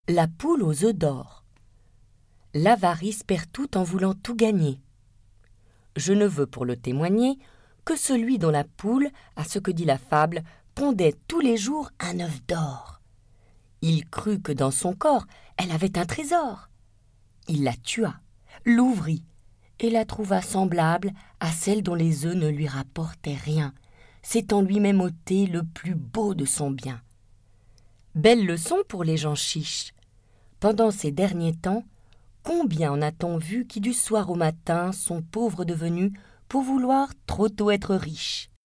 La poule aux œufs d'or. L'avarice perd tout en voulant tout gagner. Je ne veux pour le témoigner que celui dont la poule, à ce que dit la fable, pondait tous les jours un œuf d'or. Il crut que dans son corps elle avait un trésor. Il la tua, l'ouvrit, et la trouva semblable à celle dont les œufs ne lui rapportaient rien, s'étant lui-même ôté le plus beau de son bien. Belle leçon pour les gens chiches. Pendant ces derniers temps, combien en a-t-on vu qui du soir au matin sont pauvres devenus pour vouloir trop tôt être riches?